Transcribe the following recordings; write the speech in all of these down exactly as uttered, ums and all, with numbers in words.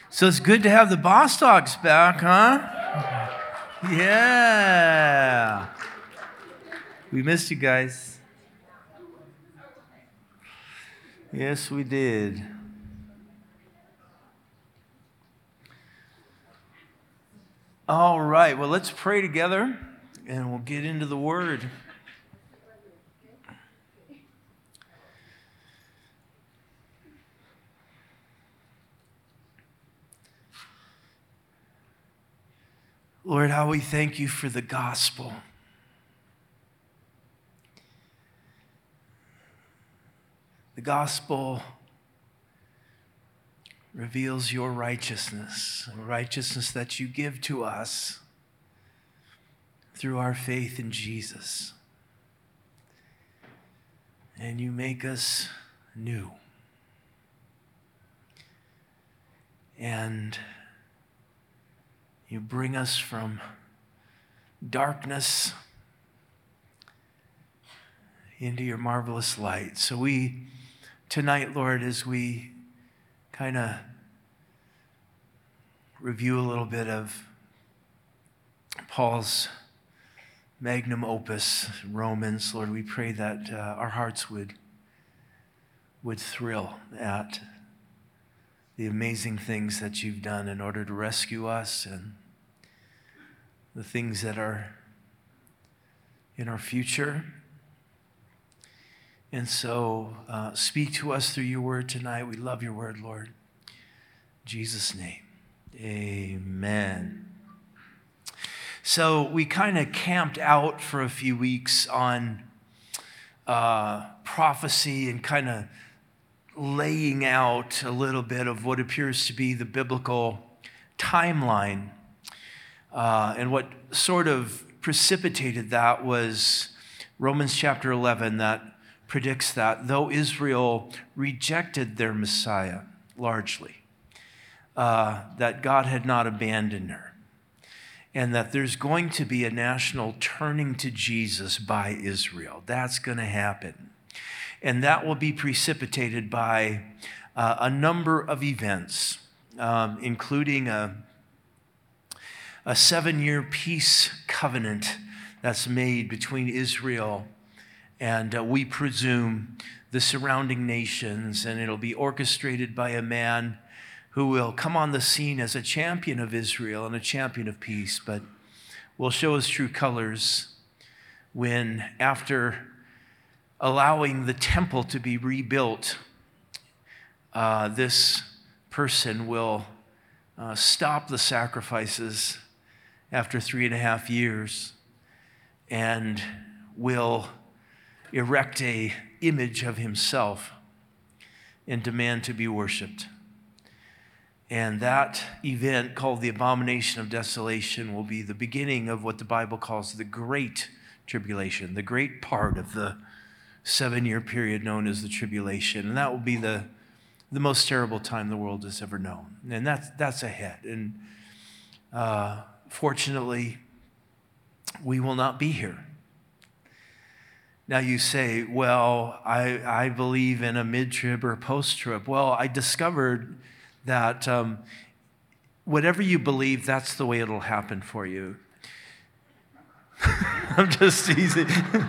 So it's good to have the Bostocks back, huh? Yeah. We missed you guys. Yes, we did. All right, well, let's pray together and we'll get into the Word. Lord, how we thank you for the gospel. The gospel reveals your righteousness, a righteousness that you give to us through our faith in Jesus. And you make us new. And you bring us from darkness into your marvelous light. So we, tonight, Lord, as we kind of review a little bit of Paul's magnum opus, Romans, Lord, we pray that uh, our hearts would, would thrill at the amazing things that you've done in order to rescue us and the things that are in our future. And so uh, speak to us through your word tonight. We love your word, Lord. In Jesus' name, amen. So we kind of camped out for a few weeks on uh, prophecy and kind of laying out a little bit of what appears to be the biblical timeline. Uh, and what sort of precipitated that was Romans chapter eleven that predicts that though Israel rejected their Messiah largely, uh, that God had not abandoned her, and that there's going to be a national turning to Jesus by Israel. That's going to happen. And that will be precipitated by uh, a number of events, um, including a, a seven-year peace covenant that's made between Israel and uh, we presume the surrounding nations, and it'll be orchestrated by a man who will come on the scene as a champion of Israel and a champion of peace, but will show his true colors when, after allowing the temple to be rebuilt, uh, this person will uh, stop the sacrifices after three and a half years and will erect a image of himself and demand to be worshiped. And that event, called the Abomination of Desolation, will be the beginning of what the Bible calls the Great Tribulation, the great part of the seven-year period known as the tribulation. And that will be the, the most terrible time the world has ever known. And that's, that's ahead. And uh, fortunately, we will not be here. Now you say, well, I, I believe in a mid-trib or post-trib. Well, I discovered that um, whatever you believe, that's the way it'll happen for you. I'm just teasing.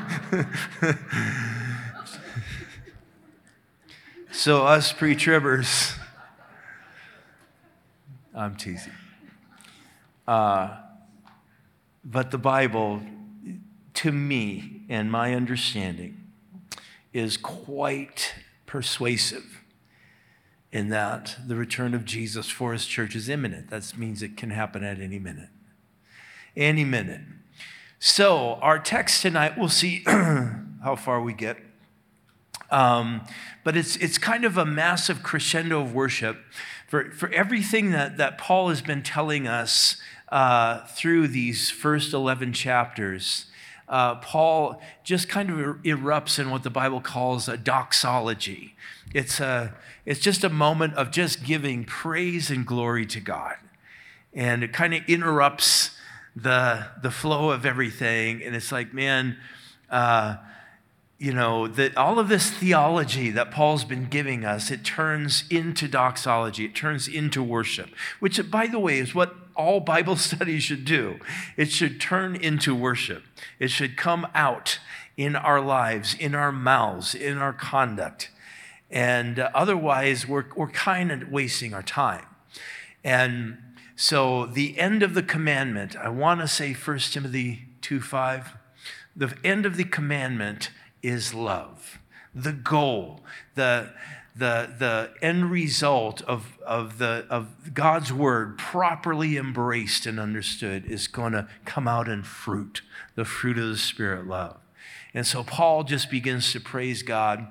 So us pre-tribbers, I'm teasing. Uh, but the Bible, to me, and my understanding, is quite persuasive in that the return of Jesus for his church is imminent. That means it can happen at any minute. Any minute. So our text tonight, we'll see how far we get. Um, but it's it's kind of a massive crescendo of worship for, for everything that, that Paul has been telling us uh, through these first eleven chapters. Uh, Paul just kind of er- erupts in what the Bible calls a doxology. It's a it's just a moment of just giving praise and glory to God, and it kind of interrupts the the flow of everything. And it's like, man, uh, you know, that all of this theology that Paul's been giving us, it turns into doxology. It turns into worship, which, by the way, is what all Bible studies should do. It should turn into worship. It should come out in our lives, in our mouths, in our conduct. And uh, otherwise, we're, we're kind of wasting our time. And so the end of the commandment, I want to say First Timothy two five, the end of the commandment is love. The goal, the, the, the end result of, of, the, of God's word properly embraced and understood is going to come out in fruit, the fruit of the Spirit, love. And so Paul just begins to praise God,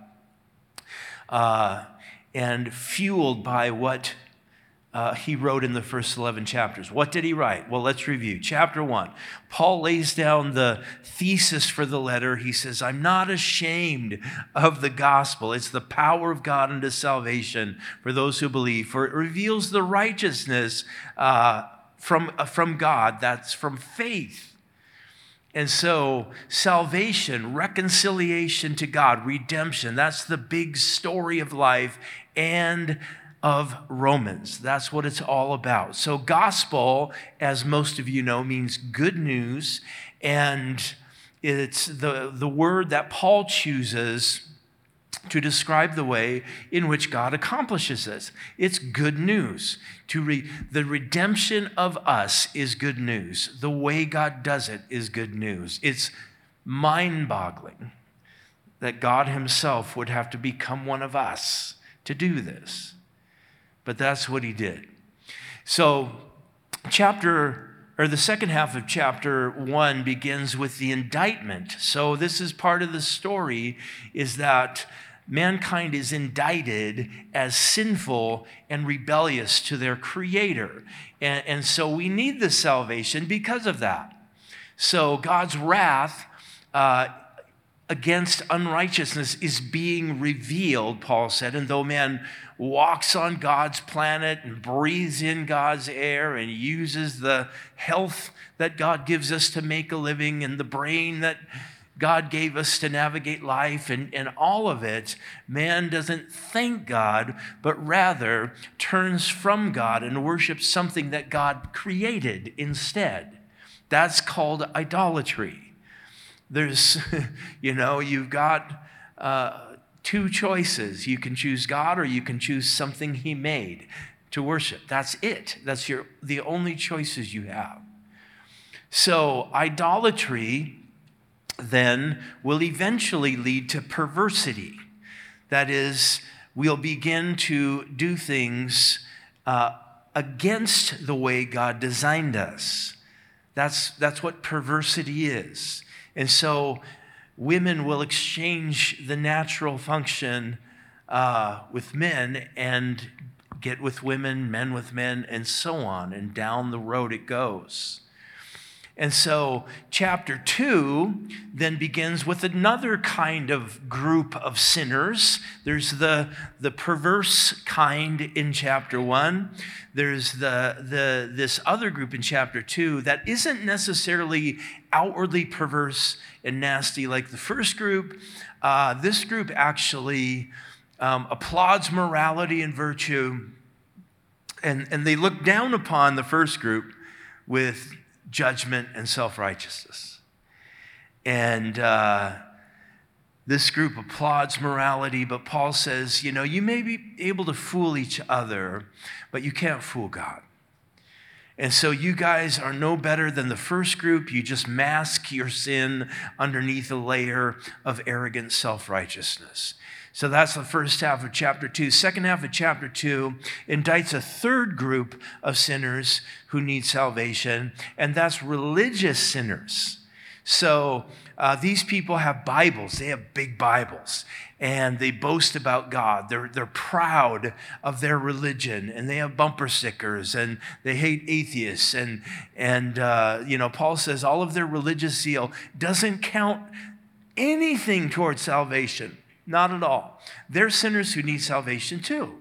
uh, and fueled by what Uh, he wrote in the first eleven chapters. What did he write? Well, let's review. Chapter one, Paul lays down the thesis for the letter. He says, I'm not ashamed of the gospel. It's the power of God unto salvation for those who believe, for it reveals the righteousness uh, from, uh, from God, that's from faith. And so salvation, reconciliation to God, redemption, that's the big story of life, and of Romans. That's what it's all about. So gospel, as most of you know, means good news, and it's the, the word that Paul chooses to describe the way in which God accomplishes this. It's good news. To re, the redemption of us is good news. The way God does it is good news. It's mind-boggling that God himself would have to become one of us to do this. But that's what he did. So chapter, or the second half of chapter one begins with the indictment. So this is part of the story, is that mankind is indicted as sinful and rebellious to their Creator. And, and so we need this salvation because of that. So God's wrath uh, against unrighteousness is being revealed, Paul said, and though man walks on God's planet and breathes in God's air and uses the health that God gives us to make a living and the brain that God gave us to navigate life and, and all of it, man doesn't thank God, but rather turns from God and worships something that God created instead. That's called idolatry. There's, you know, you've got uh, two choices. You can choose God or you can choose something he made to worship. That's it. That's your the only choices you have. So idolatry then will eventually lead to perversity. That is, we'll begin to do things uh, against the way God designed us. That's, that's what perversity is. And so women will exchange the natural function uh, with men and get with women, men with men, and so on, and down the road it goes. And so chapter two then begins with another kind of group of sinners. There's the, the perverse kind in chapter one. There's the, the, this other group in chapter two that isn't necessarily outwardly perverse and nasty like the first group. Uh, this group actually um, applauds morality and virtue, and, and they look down upon the first group with judgment and self-righteousness. And uh, this group applauds morality, but Paul says, you know, you may be able to fool each other, but you can't fool God. And so you guys are no better than the first group. You just mask your sin underneath a layer of arrogant self-righteousness. So that's the first half of chapter two. Second half of chapter two indicts a third group of sinners who need salvation, and that's religious sinners. So uh, these people have Bibles. They have big Bibles, and they boast about God. They're, they're proud of their religion, and they have bumper stickers, and they hate atheists. And, and uh, you know, Paul says all of their religious zeal doesn't count anything towards salvation. Not at all. They're sinners who need salvation too.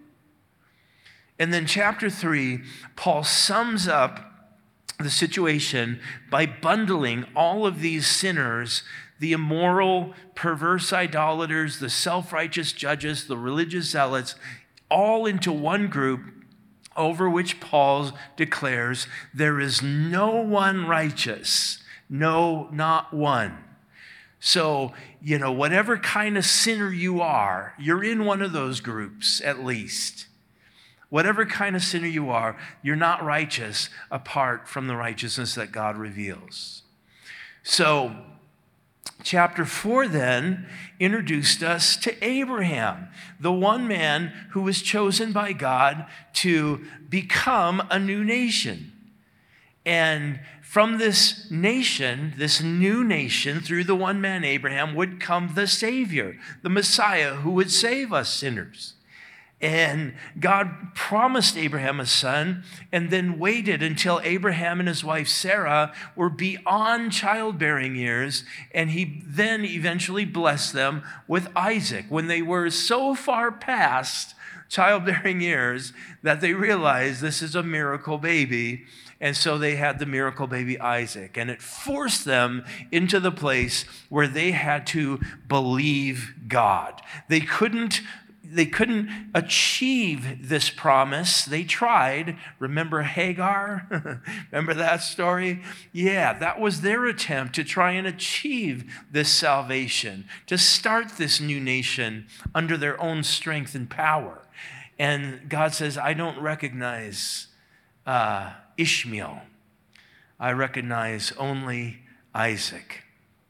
And then chapter three, Paul sums up the situation by bundling all of these sinners the immoral, perverse idolaters, the self-righteous judges, the religious zealots, all into one group over which Paul declares there is no one righteous, no, not one. So, you know, whatever kind of sinner you are, you're in one of those groups at least. Whatever kind of sinner you are, you're not righteous apart from the righteousness that God reveals. So, chapter four then introduced us to Abraham, the one man who was chosen by God to become a new nation. And from this nation, this new nation, through the one man Abraham, would come the Savior, the Messiah, who would save us sinners. And God promised Abraham a son and then waited until Abraham and his wife Sarah were beyond childbearing years, and he then eventually blessed them with Isaac when they were so far past childbearing years that they realized this is a miracle baby. And so they had the miracle baby Isaac, and it forced them into the place where they had to believe God. They couldn't They couldn't achieve this promise. They tried. Remember Hagar? Remember that story? Yeah, that was their attempt to try and achieve this salvation, to start this new nation under their own strength and power. And God says, I don't recognize uh, Ishmael. I recognize only Isaac.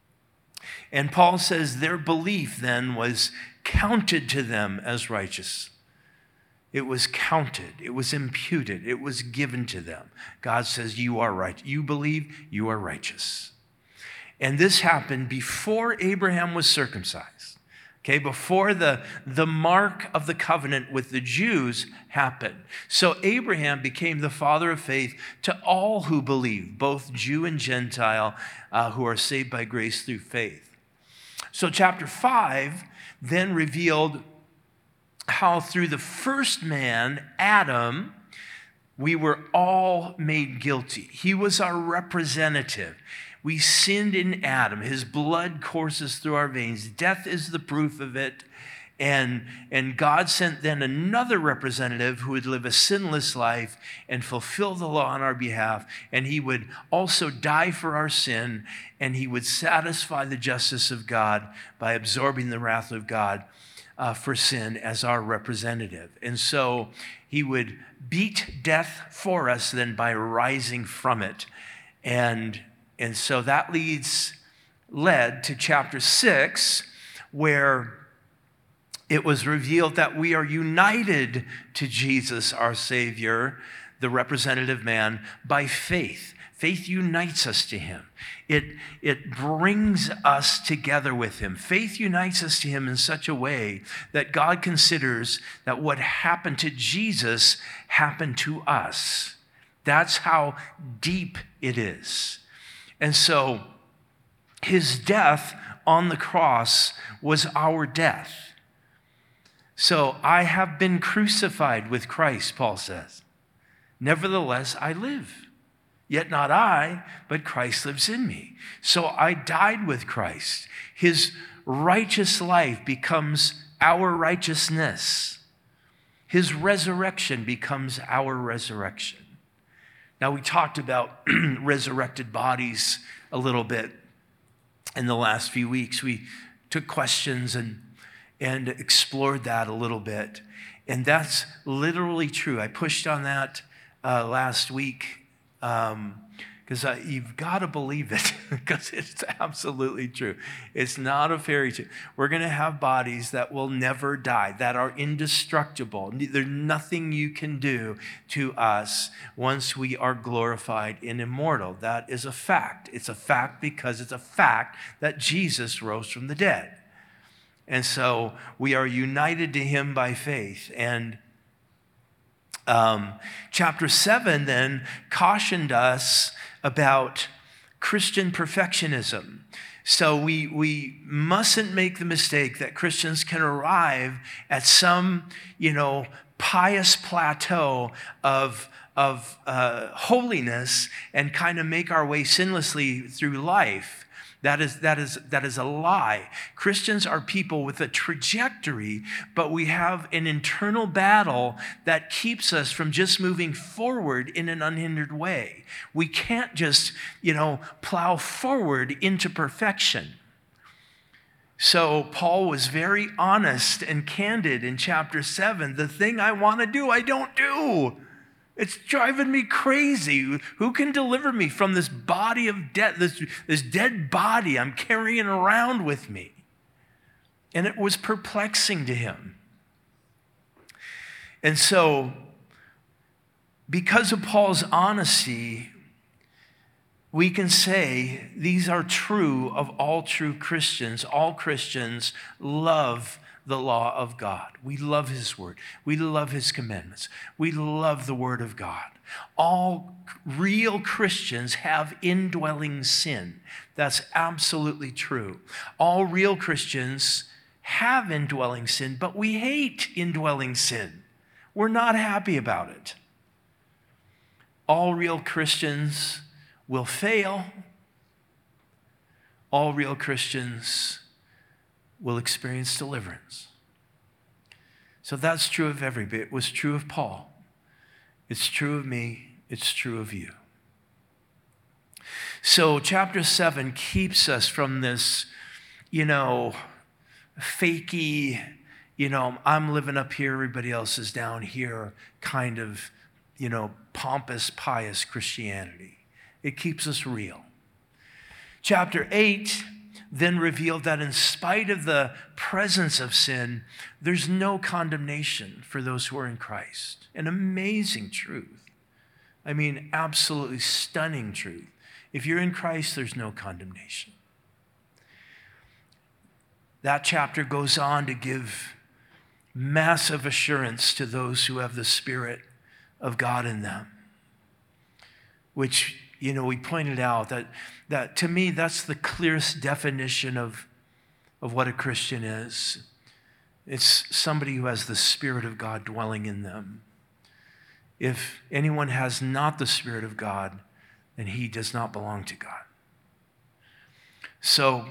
And Paul says their belief then was counted to them as righteous. It was counted. It was imputed. It was given to them. God says, you are right. You believe, you are righteous. And this happened before Abraham was circumcised. Okay, before the, the mark of the covenant with the Jews happened. So Abraham became the father of faith to all who believe, both Jew and Gentile, uh, who are saved by grace through faith. So chapter five then revealed how through the first man, Adam, we were all made guilty. He was our representative. We sinned in Adam. His blood courses through our veins. Death is the proof of it. And, and God sent then another representative who would live a sinless life and fulfill the law on our behalf. And he would also die for our sin, and he would satisfy the justice of God by absorbing the wrath of God uh, for sin as our representative. And so he would beat death for us then by rising from it. And, and so that leads, led to chapter six, where it was revealed that we are united to Jesus, our Savior, the representative man, by faith. Faith unites us to him. It, it brings us together with him. Faith unites us to him in such a way that God considers that what happened to Jesus happened to us. That's how deep it is. And so his death on the cross was our death. So I have been crucified with Christ, Paul says. Nevertheless, I live. Yet not I, but Christ lives in me. So I died with Christ. His righteous life becomes our righteousness. His resurrection becomes our resurrection. Now, we talked about resurrected bodies a little bit in the last few weeks. We took questions and and explored that a little bit. And that's literally true. I pushed on that uh, last week because um, you've got to believe it because it's absolutely true. It's not a fairy tale. We're going to have bodies that will never die, that are indestructible. There's nothing you can do to us once we are glorified and immortal. That is a fact. It's a fact because it's a fact that Jesus rose from the dead. And so we are united to him by faith. And um, chapter seven then cautioned us about Christian perfectionism. So we, we mustn't make the mistake that Christians can arrive at some, you know, pious plateau of, of uh, holiness and kind of make our way sinlessly through life. That is, that is, that is a lie. Christians are people with a trajectory, but we have an internal battle that keeps us from just moving forward in an unhindered way. We can't just, you know, plow forward into perfection. So Paul was very honest and candid in chapter seven. The thing I want to do, I don't do. It's driving me crazy. Who can deliver me from this body of death, this, this dead body I'm carrying around with me? And it was perplexing to him. And so, because of Paul's honesty, we can say these are true of all true Christians. All Christians love the law of God. We love his word. We love his commandments. We love the word of God. All real Christians have indwelling sin. That's absolutely true. All real Christians have indwelling sin, but we hate indwelling sin. We're not happy about it. All real Christians will fail. All real Christians will experience deliverance. So that's true of everybody. It was true of Paul. It's true of me. It's true of you. So chapter seven keeps us from this, you know, fakey, you know, I'm living up here, everybody else is down here, kind of, you know, pompous, pious Christianity. It keeps us real. Chapter eight then revealed that in spite of the presence of sin, there's no condemnation for those who are in Christ. An amazing truth. I mean, absolutely stunning truth. If you're in Christ, there's no condemnation. That chapter goes on to give massive assurance to those who have the Spirit of God in them, which, you know, we pointed out that, that to me, that's the clearest definition of, of what a Christian is. It's somebody who has the Spirit of God dwelling in them. If anyone has not the Spirit of God, then he does not belong to God. So,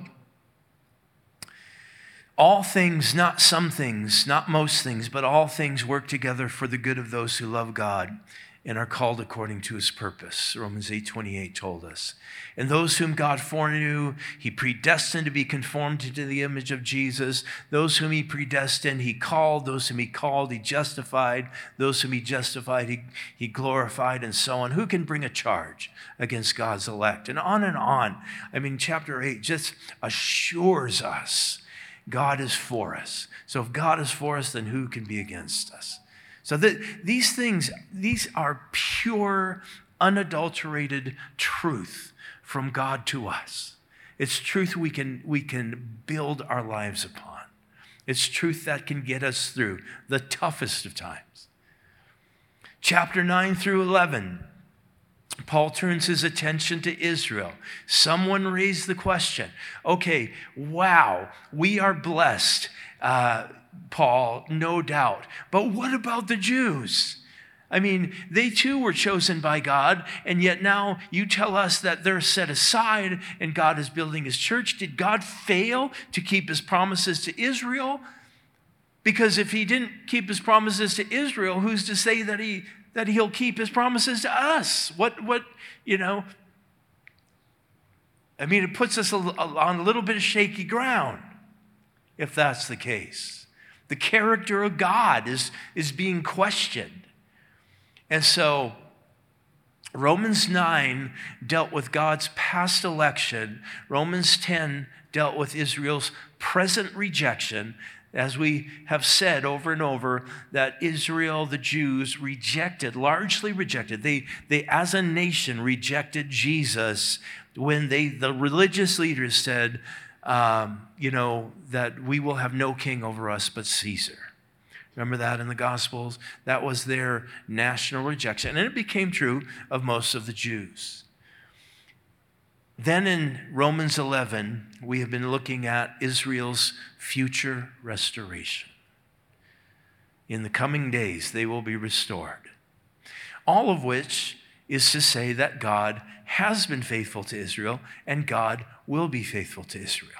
all things, not some things, not most things, but all things work together for the good of those who love God and are called according to his purpose. Romans eight twenty-eight told us. And those whom God foreknew, he predestined to be conformed to the image of Jesus. Those whom he predestined, he called. Those whom he called, he justified. Those whom he justified, he, he glorified, and so on. Who can bring a charge against God's elect? And on and on. I mean, chapter eight just assures us God is for us. So if God is for us, then who can be against us? So that these things, these are pure, unadulterated truth from God to us. It's truth we can, we can build our lives upon. It's truth that can get us through the toughest of times. Chapter nine through eleven, Paul turns his attention to Israel. Someone raised the question, okay, wow, we are blessed, uh, Paul, no doubt. But what about the Jews? I mean, they too were chosen by God, and yet now you tell us that they're set aside and God is building his church. Did God fail to keep his promises to Israel? Because if he didn't keep his promises to Israel, who's to say that he that he'll keep his promises to us? What, what, you know, I mean, it puts us on a little bit of shaky ground if that's the case. The character of God is, is being questioned. And so Romans nine dealt with God's past election. Romans ten dealt with Israel's present rejection. As we have said over and over, that Israel, the Jews, rejected, largely rejected. They, they as a nation, rejected Jesus when they, the religious leaders said, um, you know, that we will have no king over us but Caesar. Remember that in the Gospels? That was their national rejection. And it became true of most of the Jews. Then in Romans eleven, we have been looking at Israel's future restoration. In the coming days, they will be restored. All of which is to say that God has been faithful to Israel and God will be faithful to Israel.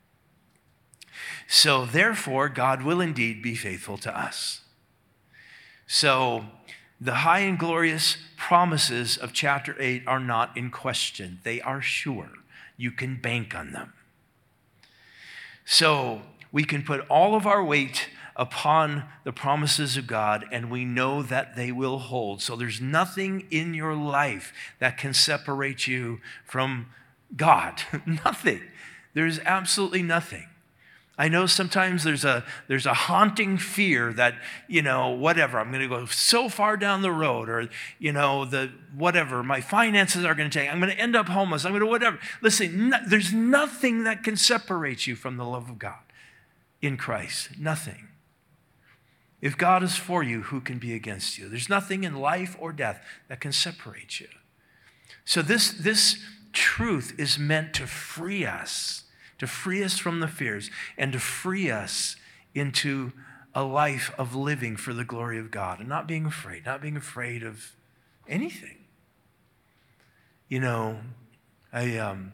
So therefore, God will indeed be faithful to us. So the high and glorious promises of chapter eight are not in question. They are sure. You can bank on them. So we can put all of our weight upon the promises of God, and we know that they will hold. So there's nothing in your life that can separate you from God. Nothing. There's absolutely nothing. I know sometimes there's a there's a haunting fear that, you know, whatever, I'm going to go so far down the road, or, you know, the whatever, my finances are going to change. I'm going to end up homeless. I'm going to whatever. Listen, no, there's nothing that can separate you from the love of God in Christ. Nothing. If God is for you, who can be against you? There's nothing in life or death that can separate you. So this, this truth is meant to free us, to free us from the fears, and to free us into a life of living for the glory of God and not being afraid, not being afraid of anything. You know, I um,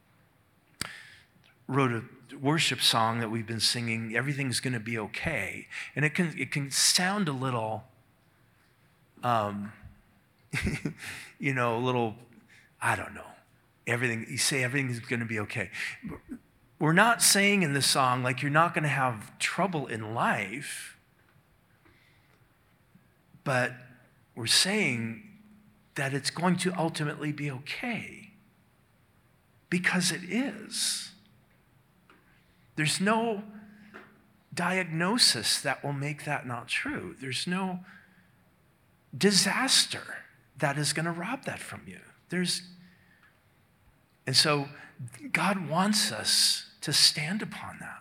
wrote a worship song that we've been singing, Everything's Gonna Be Okay. And it can it can sound a little, um, you know, a little, I don't know, everything, you say everything's gonna be okay. We're not saying in this song, like, you're not gonna have trouble in life, but we're saying that it's going to ultimately be okay, because it is. There's no diagnosis that will make that not true. There's no disaster that is going to rob that from you. There's, and so God wants us to stand upon that.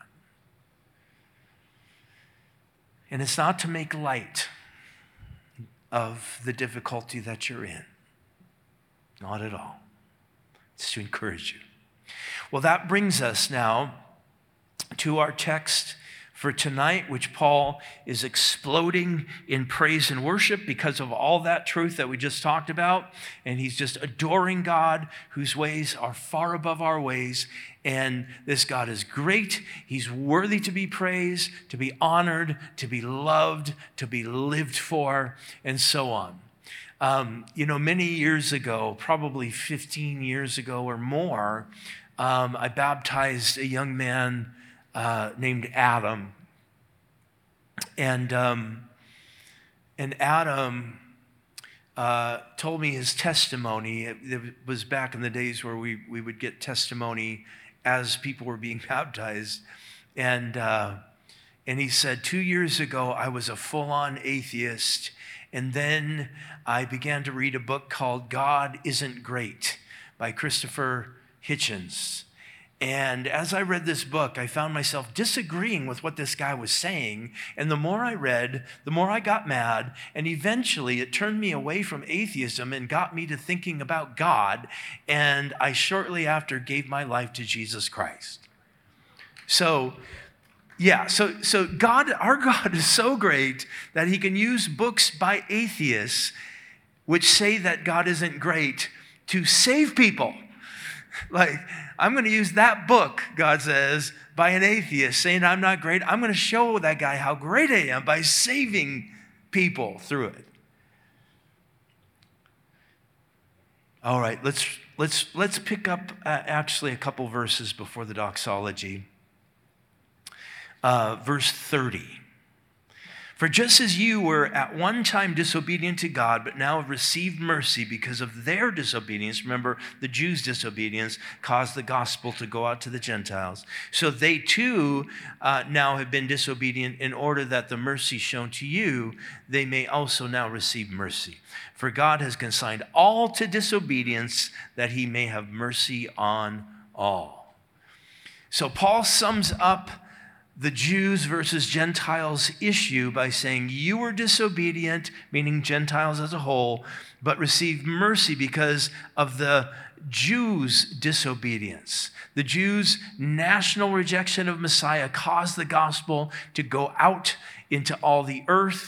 And it's not to make light of the difficulty that you're in. Not at all. It's to encourage you. Well, that brings us now to our text for tonight, which Paul is exploding in praise and worship because of all that truth that we just talked about. And he's just adoring God, whose ways are far above our ways. And this God is great. He's worthy to be praised, to be honored, to be loved, to be lived for, and so on. Um, you know, many years ago, probably fifteen years ago or more, um, I baptized a young man Uh, named Adam. And um, and Adam uh, told me his testimony. It, it was back in the days where we, we would get testimony as people were being baptized. And, uh, and he said, two years ago, I was a full-on atheist. And then I began to read a book called God Isn't Great by Christopher Hitchens. And as I read this book, I found myself disagreeing with what this guy was saying. And the more I read, the more I got mad. And eventually it turned me away from atheism and got me to thinking about God. And I shortly after gave my life to Jesus Christ. So, yeah, so, so God, our God is so great that he can use books by atheists which say that God isn't great to save people. Like, I'm going to use that book, God says, by an atheist saying I'm not great. I'm going to show that guy how great I am by saving people through it. All right, let's let's let's pick up uh, actually a couple verses before the doxology. Uh, verse thirty. For just as you were at one time disobedient to God, but now have received mercy because of their disobedience, remember, the Jews' disobedience caused the gospel to go out to the Gentiles. So they too uh, now have been disobedient in order that the mercy shown to you, they may also now receive mercy. For God has consigned all to disobedience that he may have mercy on all. So Paul sums up the Jews versus Gentiles issue by saying you were disobedient, meaning Gentiles as a whole, but received mercy because of the Jews' disobedience. The Jews' national rejection of Messiah caused the gospel to go out into all the earth,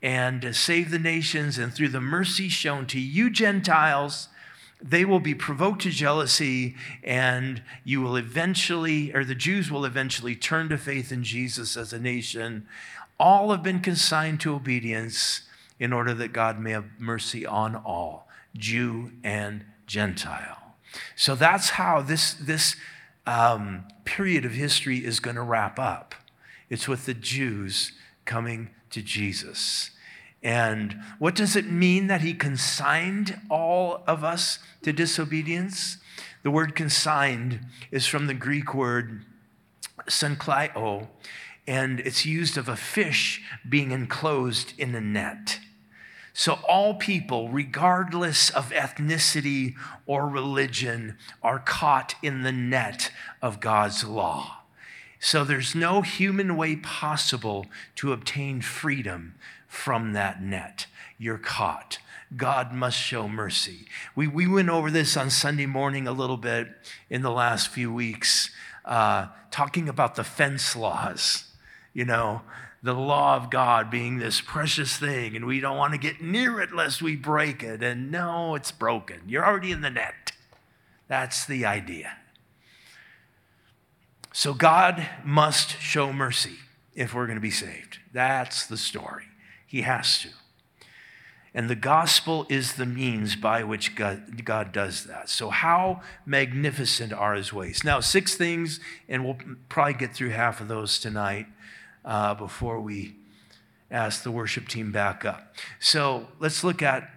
and to save the nations, and through the mercy shown to you Gentiles, they will be provoked to jealousy, and you will eventually, or the Jews will eventually turn to faith in Jesus as a nation. All have been consigned to obedience in order that God may have mercy on all, Jew and Gentile. So that's how this, this um, period of history is going to wrap up. It's with the Jews coming to Jesus. And what does it mean that he consigned all of us to disobedience? The word consigned is from the Greek word synklaio, and it's used of a fish being enclosed in a net. So all people, regardless of ethnicity or religion, are caught in the net of God's law. So there's no human way possible to obtain freedom from that net. You're caught. God must show mercy. We, we went over this on Sunday morning a little bit in the last few weeks, uh, talking about the fence laws, you know, the law of God being this precious thing, and we don't want to get near it lest we break it. And no, it's broken. You're already in the net. That's the idea. So God must show mercy if we're going to be saved. That's the story. He has to. And the gospel is the means by which God, God does that. So how magnificent are his ways? Now, six things, and we'll probably get through half of those tonight uh, before we ask the worship team back up. So let's look at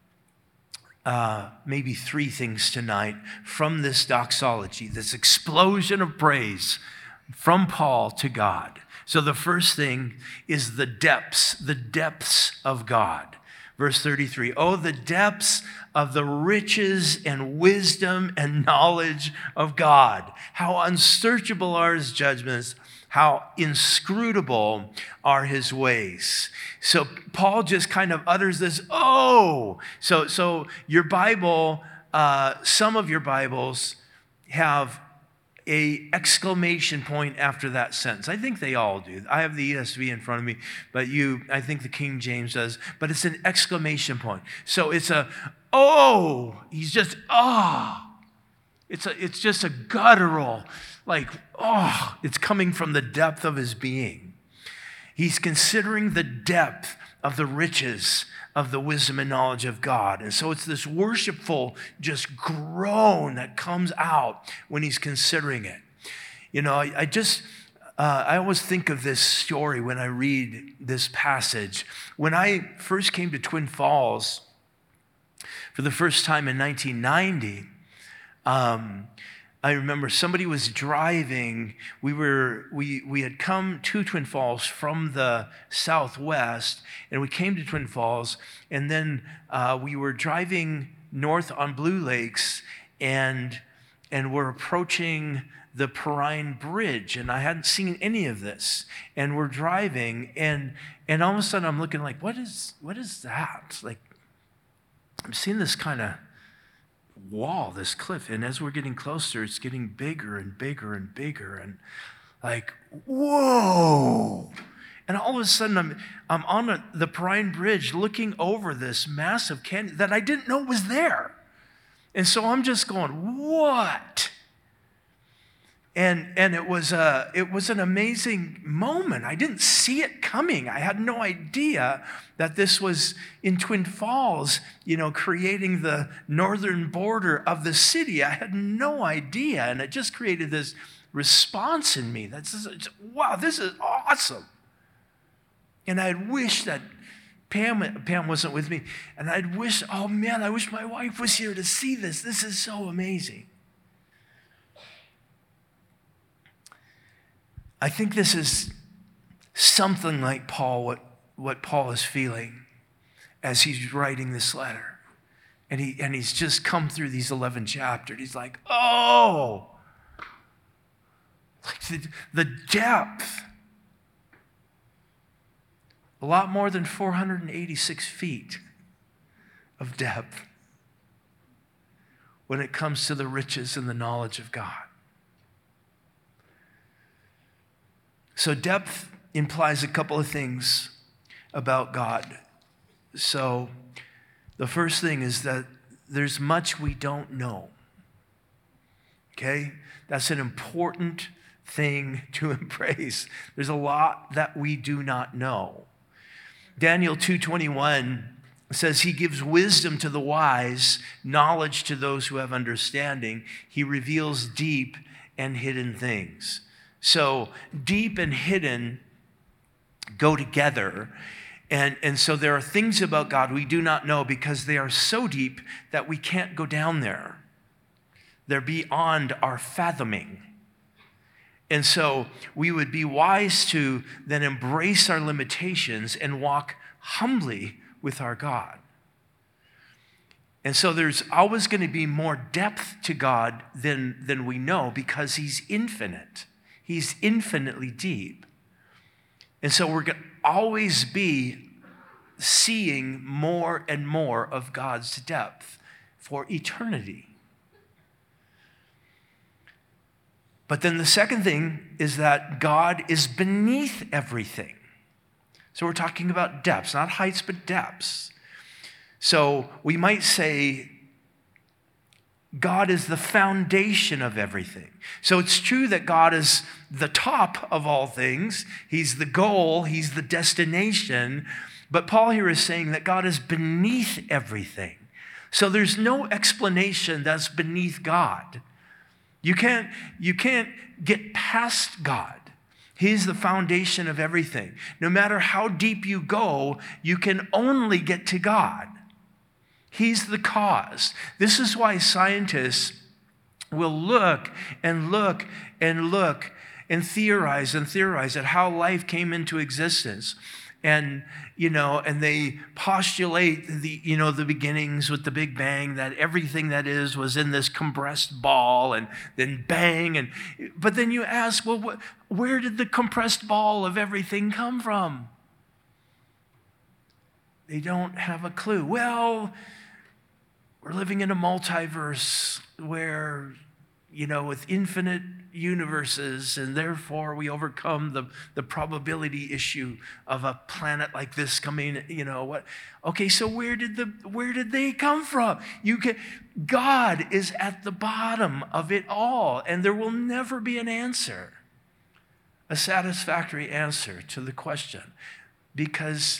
uh, maybe three things tonight from this doxology, this explosion of praise from Paul to God. So the first thing is the depths, the depths of God. Verse thirty-three, oh, the depths of the riches and wisdom and knowledge of God. How unsearchable are his judgments, how inscrutable are his ways. So Paul just kind of utters this, oh. So, so your Bible, uh, some of your Bibles have a exclamation point after that sentence. I think they all do. I have the E S V in front of me, but you, I think the King James does, but it's an exclamation point. So it's a, oh, he's just, ah. Oh. It's a, it's just a guttural, like, oh, it's coming from the depth of his being. He's considering the depth of the riches of the wisdom and knowledge of God. And so it's this worshipful just groan that comes out when he's considering it. You know, I, I just, uh, I always think of this story when I read this passage. When I first came to Twin Falls for the first time in nineteen ninety, um, I remember somebody was driving. We were we we had come to Twin Falls from the southwest, and we came to Twin Falls, and then uh, we were driving north on Blue Lakes, and and we're approaching the Perrine Bridge, and I hadn't seen any of this. And we're driving, and and all of a sudden I'm looking like, what is what is that? Like, I'm seeing this kind of wall, this cliff, and as we're getting closer, it's getting bigger and bigger and bigger, and like, whoa. And all of a sudden I'm I'm on a, the Perrine Bridge looking over this massive canyon that I didn't know was there. And so I'm just going, what? And and it was a it was an amazing moment. I didn't see it coming. I had no idea that this was in Twin Falls, you know, creating the northern border of the city. I had no idea, and it just created this response in me. That's just, wow, this is awesome. And I'd wish that Pam Pam wasn't with me, and I'd wish, oh man, I wish my wife was here to see this. This is so amazing. I think this is something like Paul, what, what Paul is feeling as he's writing this letter. And he and he's just come through these eleven chapters. He's like, oh, like the, the depth. A lot more than four hundred eighty-six feet of depth when it comes to the riches and the knowledge of God. So depth implies a couple of things. about God. So the first thing is that there's much we don't know. Okay? That's an important thing to embrace. There's a lot that we do not know. Daniel two twenty-one says he gives wisdom to the wise, knowledge to those who have understanding. He reveals deep and hidden things. So deep and hidden go together. And, and so there are things about God we do not know because they are so deep that we can't go down there. They're beyond our fathoming. And so we would be wise to then embrace our limitations and walk humbly with our God. And so there's always going to be more depth to God than, than we know because he's infinite. He's infinitely deep. And so we're going to always be seeing more and more of God's depth for eternity. But then the second thing is that God is beneath everything. So we're talking about depths, not heights, but depths. So we might say God is the foundation of everything. So it's true that God is the top of all things. He's the goal. He's the destination. But Paul here is saying that God is beneath everything. So there's no explanation that's beneath God. You can't, you can't get past God. He's the foundation of everything. No matter how deep you go, you can only get to God. He's the cause. This is why scientists will look and look and look and theorize and theorize at how life came into existence. And, you know, and they postulate the, you know, the beginnings with the Big Bang, that everything that is was in this compressed ball and then bang. And, but then you ask, well, what, where did the compressed ball of everything come from? They don't have a clue. Well, we're living in a multiverse where, you know, with infinite universes, and therefore we overcome the, the probability issue of a planet like this coming, you know, what? Okay, so where did the where did they come from? You can God is at the bottom of it all, and there will never be an answer, a satisfactory answer to the question, because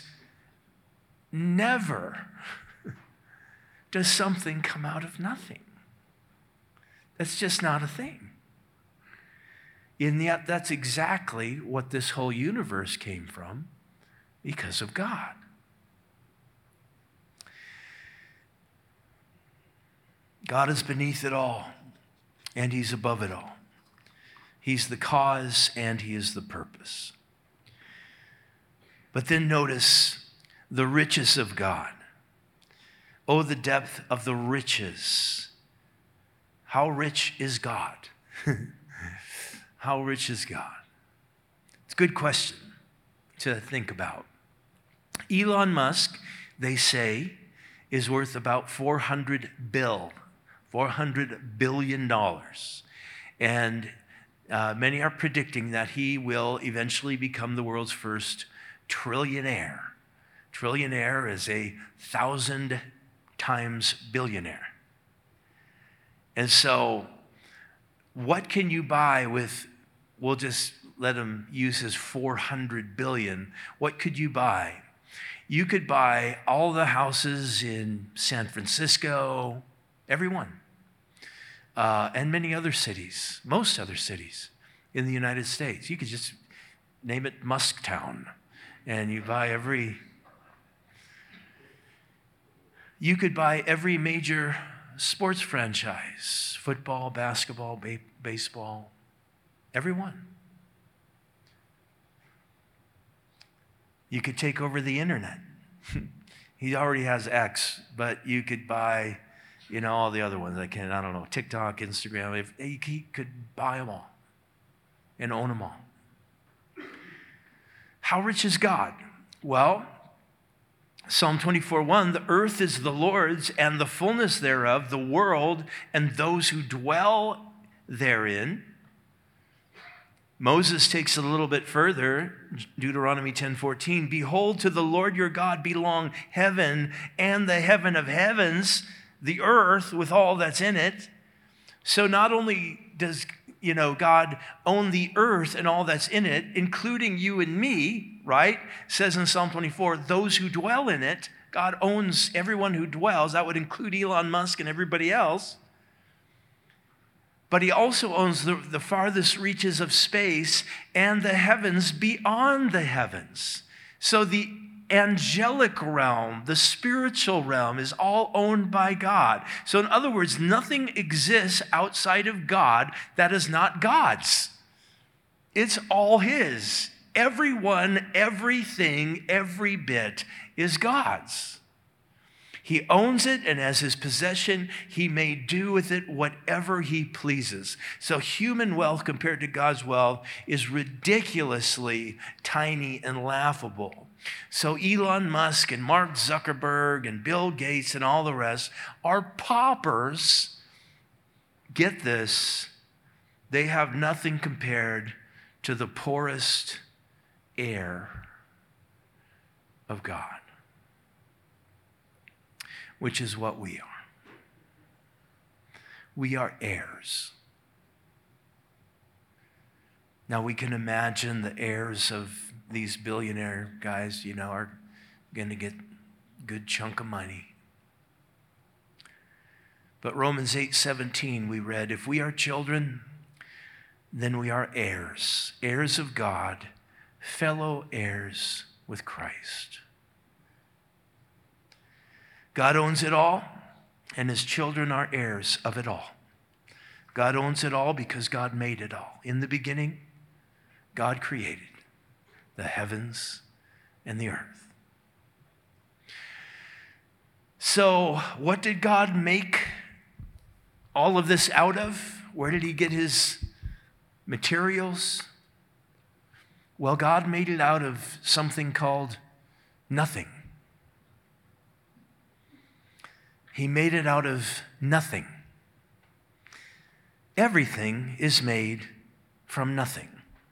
never does something come out of nothing. That's just not a thing. And yet that's exactly what this whole universe came from, because of God. God is beneath it all, and he's above it all. He's the cause, and he is the purpose. But then notice the riches of God. Oh, the depth of the riches. How rich is God? How rich is God? It's a good question to think about. Elon Musk, they say, is worth about four hundred bill, four hundred billion dollars. And uh, many are predicting that he will eventually become the world's first trillionaire. Trillionaire is a thousand times billionaire. And so, what can you buy with, we'll just let him use his four hundred billion. What could you buy? You could buy all the houses in San Francisco, every one, uh, and many other cities, most other cities in the United States. You could just name it Musktown, and you buy every, you could buy every major sports franchise, football, basketball, ba- baseball, every one. You could take over the internet. He already has X, but you could buy, you know, all the other ones. I can, I don't know, TikTok, Instagram. If he could buy them all and own them all. How rich is God? Well, Psalm twenty-four one, the earth is the Lord's and the fullness thereof, the world and those who dwell therein. Moses takes it a little bit further, Deuteronomy ten fourteen, behold, to the Lord your God belong heaven and the heaven of heavens, the earth with all that's in it. So not only does, you know, God own the earth and all that's in it, including you and me, right? It says in Psalm twenty-four, those who dwell in it, God owns everyone who dwells. That would include Elon Musk and everybody else. But he also owns the, the farthest reaches of space and the heavens beyond the heavens. So the angelic realm, the spiritual realm, is all owned by God. So in other words, nothing exists outside of God that is not God's. It's all his. Everyone, everything, every bit is God's. He owns it, and as his possession, he may do with it whatever he pleases. So human wealth compared to God's wealth is ridiculously tiny and laughable. So Elon Musk and Mark Zuckerberg and Bill Gates and all the rest are paupers. Get this, they have nothing compared to the poorest heir of God, which is what we are. We are heirs. Now we can imagine the heirs of these billionaire guys, you know, are going to get a good chunk of money. But Romans eight seventeen, we read, if we are children, then we are heirs, heirs of God, fellow heirs with Christ. God owns it all, and his children are heirs of it all. God owns it all because God made it all. In the beginning, God created the heavens and the earth. So, what did God make all of this out of? Where did he get his materials? Well, God made it out of something called nothing. He made it out of nothing. Everything is made from nothing.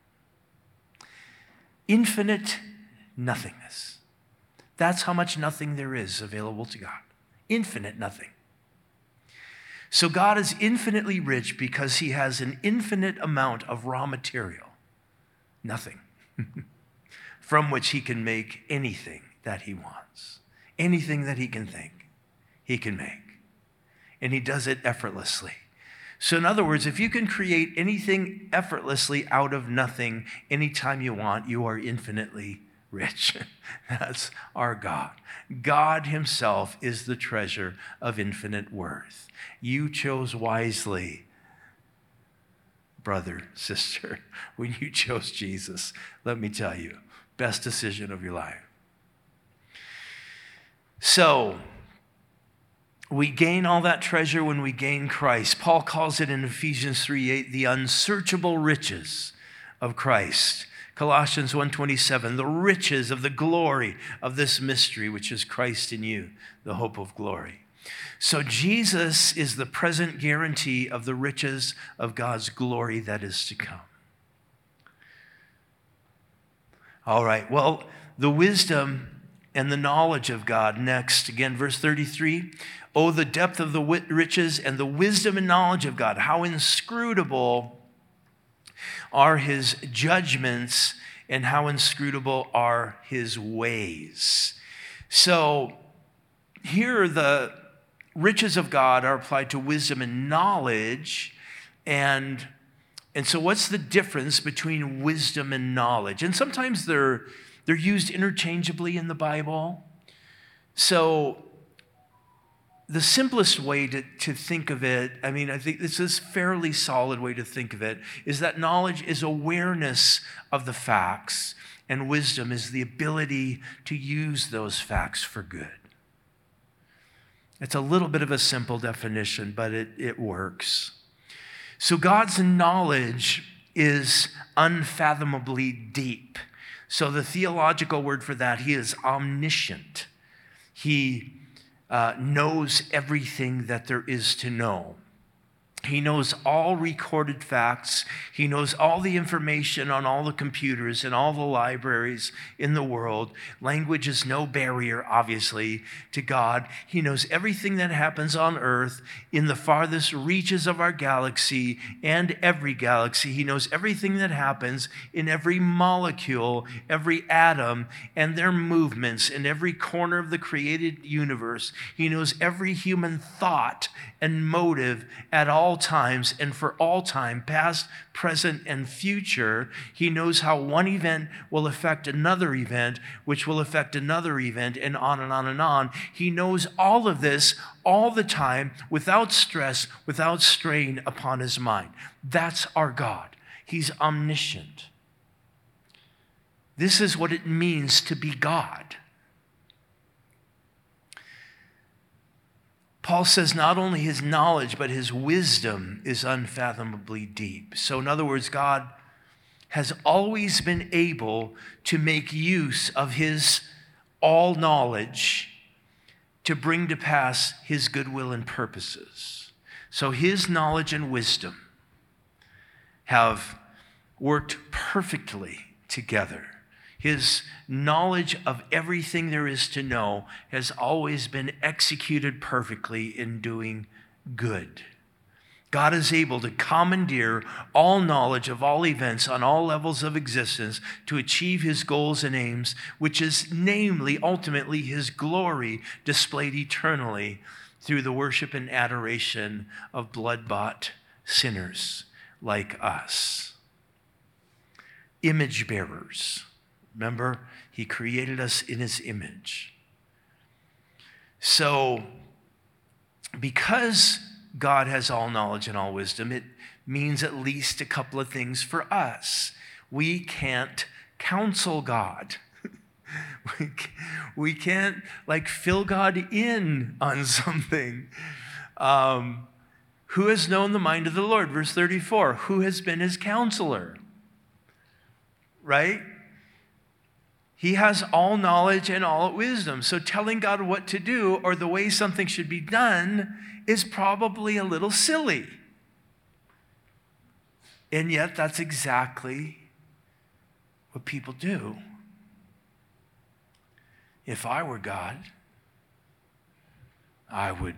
Infinite nothingness. That's how much nothing there is available to God. Infinite nothing. So God is infinitely rich because he has an infinite amount of raw material. Nothing. From which he can make anything that he wants. Anything that he can think. He can make. And he does it effortlessly. So in other words, if you can create anything effortlessly out of nothing anytime you want, you are infinitely rich. That's our God. God himself is the treasure of infinite worth. You chose wisely, brother, sister, when you chose Jesus. Let me tell you, best decision of your life. So, we gain all that treasure when we gain Christ. Paul calls it in Ephesians three eight, the unsearchable riches of Christ. Colossians one twenty-seven, the riches of the glory of this mystery, which is Christ in you, the hope of glory. So Jesus is the present guarantee of the riches of God's glory that is to come. All right, well, the wisdom and the knowledge of God next. Again, verse thirty-three. Oh, the depth of the riches and the wisdom and knowledge of God. How inscrutable are his judgments and how inscrutable are his ways. So here the riches of God are applied to wisdom and knowledge. And, and so what's the difference between wisdom and knowledge? And sometimes they're, they're used interchangeably in the Bible. So the simplest way to, to think of it, I mean, I think this is a fairly solid way to think of it, is that knowledge is awareness of the facts, and wisdom is the ability to use those facts for good. It's a little bit of a simple definition, but it, it works. So God's knowledge is unfathomably deep. So the theological word for that, he is omniscient. He Uh, knows everything that there is to know. He knows all recorded facts. He knows all the information on all the computers and all the libraries in the world. Language is no barrier, obviously, to God. He knows everything that happens on earth in the farthest reaches of our galaxy and every galaxy. He knows everything that happens in every molecule, every atom, and their movements in every corner of the created universe. He knows every human thought and motive at all times and for all time, past, present, and future. He knows how one event will affect another event, which will affect another event, and on and on and on. He knows all of this all the time without stress, without strain upon his mind. That's our God. He's omniscient. This is what it means to be God. Paul says not only his knowledge, but his wisdom is unfathomably deep. So in other words, God has always been able to make use of his all knowledge to bring to pass his goodwill and purposes. So his knowledge and wisdom have worked perfectly together. His knowledge of everything there is to know has always been executed perfectly in doing good. God is able to commandeer all knowledge of all events on all levels of existence to achieve his goals and aims, which is namely, ultimately, his glory displayed eternally through the worship and adoration of blood-bought sinners like us. Image bearers. Remember, he created us in his image. So, because God has all knowledge and all wisdom, it means at least a couple of things for us. We can't counsel God. We can't, like, fill God in on something. Um, who has known the mind of the Lord? Verse thirty-four. Who has been his counselor? Right? He has all knowledge and all wisdom. So telling God what to do or the way something should be done is probably a little silly. And yet that's exactly what people do. If I were God, I would.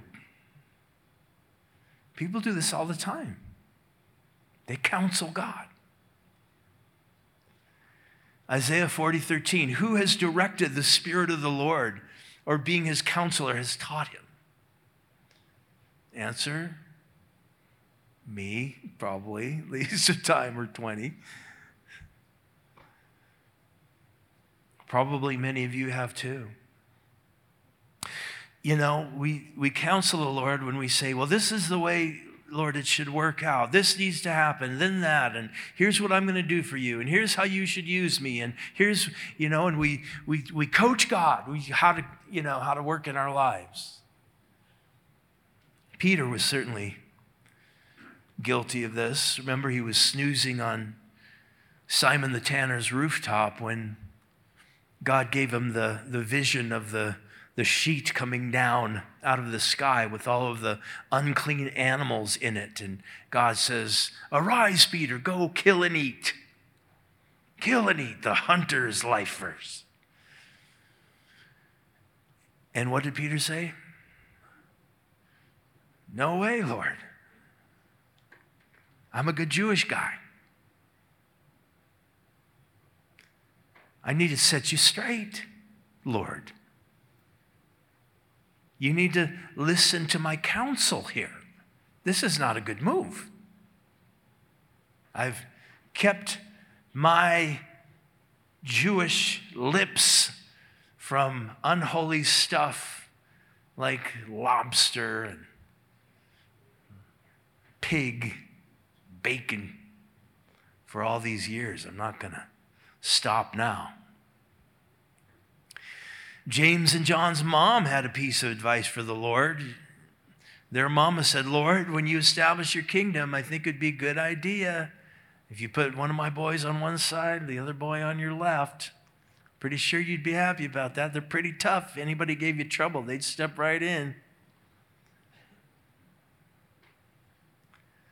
People do this all the time. They counsel God. Isaiah forty thirteen, who has directed the Spirit of the Lord, or being his counselor has taught him? Answer, me, probably, at least a time or twenty. Probably many of you have too. You know, we, we counsel the Lord when we say, well, this is the way, Lord, it should work out. This needs to happen, then that, and here's what I'm going to do for you, and here's how you should use me, and here's, you know, and we we we coach God, we, how to, you know, how to work in our lives. Peter was certainly guilty of this. Remember, he was snoozing on Simon the tanner's rooftop when God gave him the, the vision of the the sheet coming down out of the sky with all of the unclean animals in it. And God says, arise, Peter, go kill and eat. Kill and eat, the hunter's life first. And what did Peter say? No way, Lord. I'm a good Jewish guy. I need to set you straight, Lord. You need to listen to my counsel here. This is not a good move. I've kept my Jewish lips from unholy stuff like lobster and pig, bacon for all these years. I'm not going to stop now. James and John's mom had a piece of advice for the Lord. Their mama said, Lord, when you establish your kingdom, I think it'd be a good idea if you put one of my boys on one side, the other boy on your left. Pretty sure you'd be happy about that. They're pretty tough. If anybody gave you trouble, they'd step right in.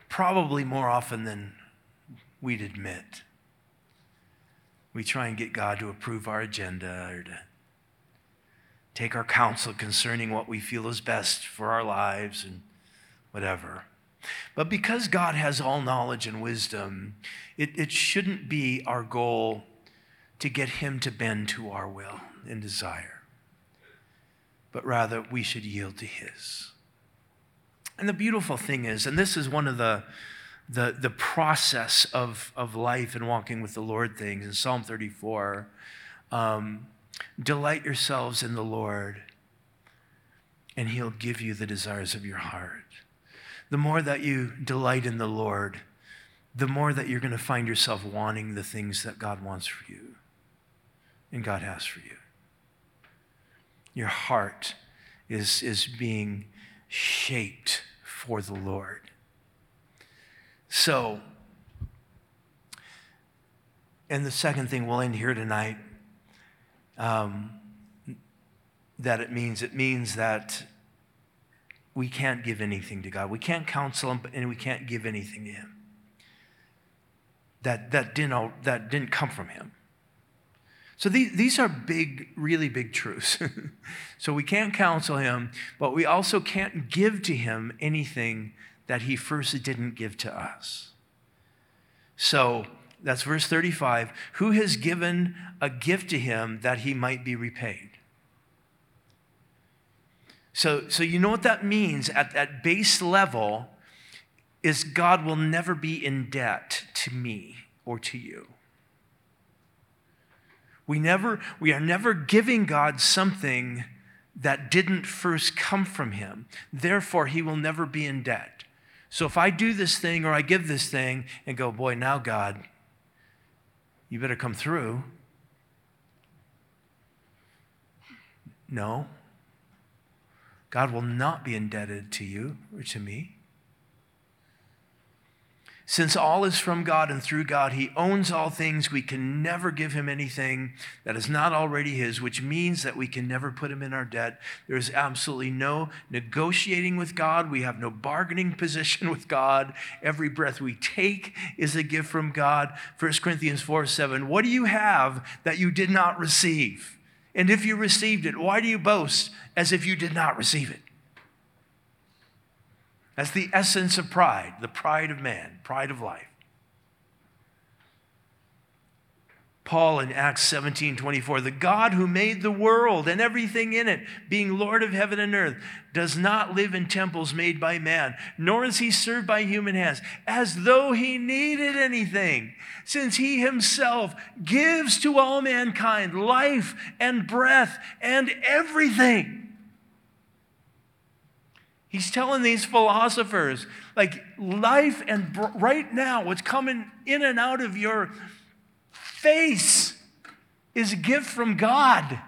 probably more often than we'd admit. We try and get God to approve our agenda or to take our counsel concerning what we feel is best for our lives and whatever. But because God has all knowledge and wisdom, it, it shouldn't be our goal to get him to bend to our will and desire, but rather we should yield to his. And the beautiful thing is, and this is one of the the, the process of, of life and walking with the Lord things in Psalm thirty-four, um, delight yourselves in the Lord, and he'll give you the desires of your heart. The more that you delight in the Lord, the more that you're going to find yourself wanting the things that God wants for you and God has for you. Your heart is, is being shaped for the Lord. So, and the second thing we'll end here tonight, um, that it means, it means that we can't give anything to God. We can't counsel him, and we can't give anything to him. That, that, didn't, that didn't come from him. So these, these are big, really big truths. So we can't counsel him, but we also can't give to him anything that he first didn't give to us. So that's verse thirty-five. Who has given a gift to him that he might be repaid? So, so you know what that means at that base level is God will never be in debt to me or to you. We never, we are never giving God something that didn't first come from him. Therefore, he will never be in debt. So if I do this thing or I give this thing and go, boy, now God, you better come through. No. God will not be indebted to you or to me. Since all is from God and through God, he owns all things. We can never give him anything that is not already his, which means that we can never put him in our debt. There is absolutely no negotiating with God. We have no bargaining position with God. Every breath we take is a gift from God. First Corinthians four seven, what do you have that you did not receive? And if you received it, why do you boast as if you did not receive it? That's the essence of pride, the pride of man, pride of life. Paul in Acts seventeen twenty-four, the God who made the world and everything in it, being Lord of heaven and earth, does not live in temples made by man, nor is he served by human hands, as though he needed anything, since he himself gives to all mankind life and breath and everything. He's telling these philosophers, like life and br- right now, what's coming in and out of your face is a gift from God.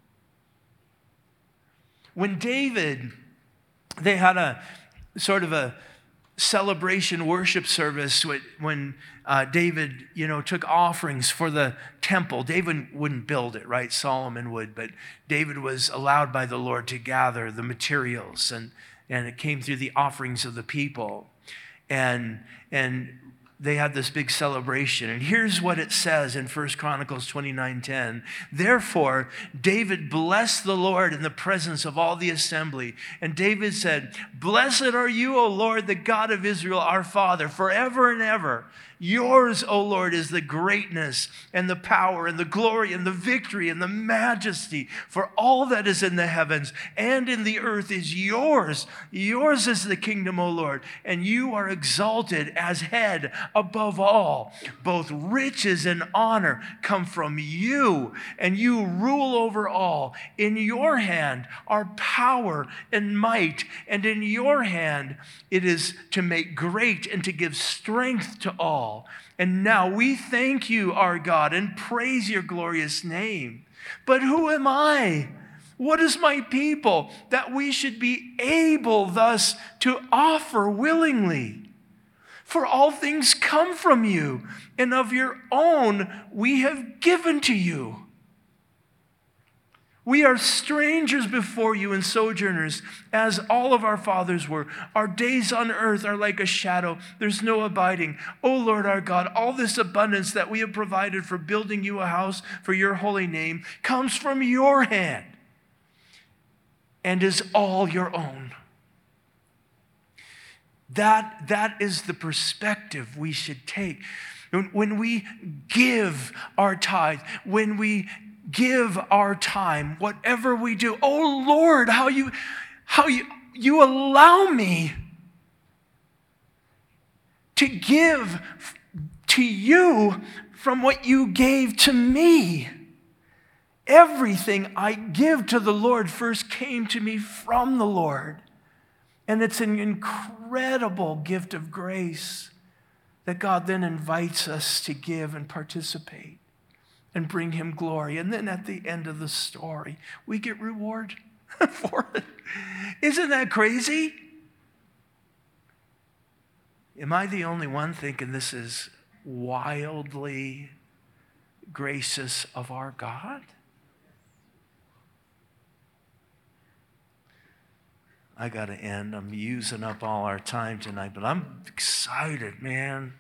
When David, they had a sort of a celebration worship service when uh, David, you know, took offerings for the temple. David wouldn't build it, right? Solomon would, but David was allowed by the Lord to gather the materials, and And it came through the offerings of the people. And, and they had this big celebration. And here's what it says in First Chronicles twenty-nine ten. Therefore, David blessed the Lord in the presence of all the assembly. And David said, blessed are you, O Lord, the God of Israel, our Father, forever and ever. Yours, O Lord, is the greatness and the power and the glory and the victory and the majesty, for all that is in the heavens and in the earth is yours. Yours is the kingdom, O Lord, and you are exalted as head above all. Both riches and honor come from you, and you rule over all. In your hand are power and might, and in your hand it is to make great and to give strength to all. And now we thank you, our God, and praise your glorious name. But who am I? What is my people that we should be able thus to offer willingly? For all things come from you, and of your own we have given to you. We are strangers before you and sojourners, as all of our fathers were. Our days on earth are like a shadow. There's no abiding. O Lord our God, all this abundance that we have provided for building you a house for your holy name comes from your hand and is all your own. That, that is the perspective we should take. When we give our tithe, when we give our time, whatever we do, oh Lord, how you, how you, you allow me to give to you from what you gave to me. Everything I give to the Lord first came to me from the Lord. And it's an incredible gift of grace that God then invites us to give and participate and bring him glory. And then at the end of the story, we get reward for it. Isn't that crazy? Am I the only one thinking this is wildly gracious of our God? I got to end. I'm using up all our time tonight, but I'm excited, man.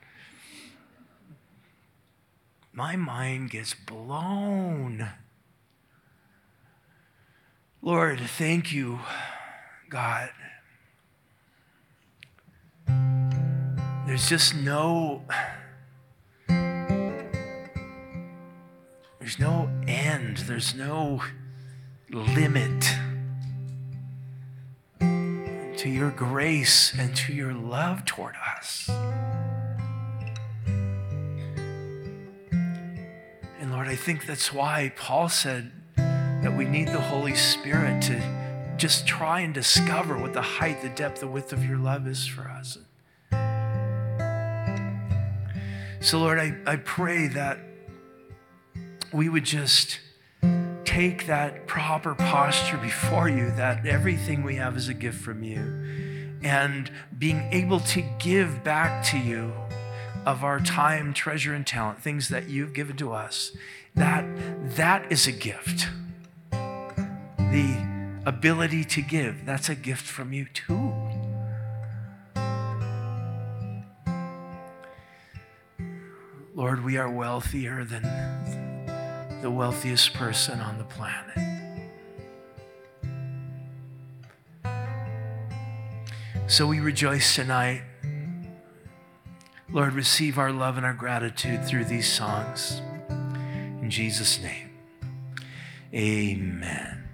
My mind gets blown. Lord, thank you, God. There's just no, there's no end. There's no limit to your grace and to your love toward us. And Lord, I think that's why Paul said that we need the Holy Spirit to just try and discover what the height, the depth, the width of your love is for us. So Lord, I, I pray that we would just take that proper posture before you, that everything we have is a gift from you, and being able to give back to you of our time, treasure, and talent, things that you've given to us, that that is a gift. The ability to give, that's a gift from you too. Lord, we are wealthier than the wealthiest person on the planet. So we rejoice tonight. Lord, receive our love and our gratitude through these songs. In Jesus' name, amen.